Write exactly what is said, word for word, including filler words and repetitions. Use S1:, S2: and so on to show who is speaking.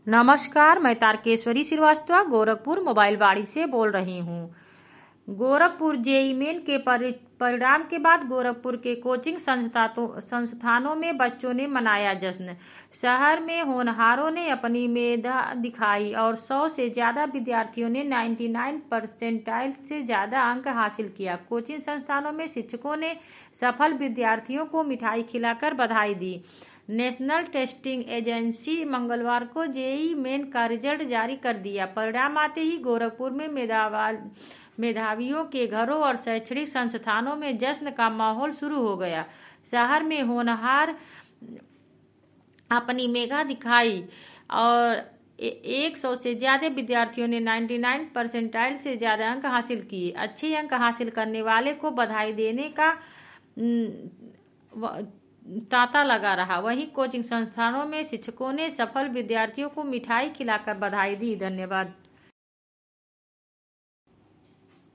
S1: नमस्कार, मैं तारकेश्वरी श्रीवास्तव गोरखपुर मोबाइल बाड़ी से बोल रही हूँ। गोरखपुर जेईई मेन के परि- परिणाम के बाद गोरखपुर के कोचिंग संस्थानों संस्थानों में बच्चों ने मनाया जश्न। शहर में होनहारों ने अपनी मेधा दिखाई और सौ से ज्यादा विद्यार्थियों ने निन्यानवे परसेंटाइल से ज्यादा अंक हासिल किया। कोचिंग संस्थानों में शिक्षकों ने सफल विद्यार्थियों को मिठाई खिलाकर बधाई दी। नेशनल टेस्टिंग एजेंसी मंगलवार को जेईई मेन का रिजल्ट जारी कर दिया। परिणाम आते ही गोरखपुर में मेधावाल मेधावियों के घरों और शैक्षणिक संस्थानों में जश्न का माहौल शुरू हो गया। शहर में होनहार अपनी मेधा दिखाई और एक सौ से ज्यादा विद्यार्थियों ने निन्यानवे परसेंटाइल से ज्यादा अंक हासिल किए। अच्छे अंक हासिल करने वाले को बधाई देने का तांता लगा रहा। वहीं कोचिंग संस्थानों में शिक्षकों ने सफल विद्यार्थियों को मिठाई खिलाकर बधाई दी। धन्यवाद।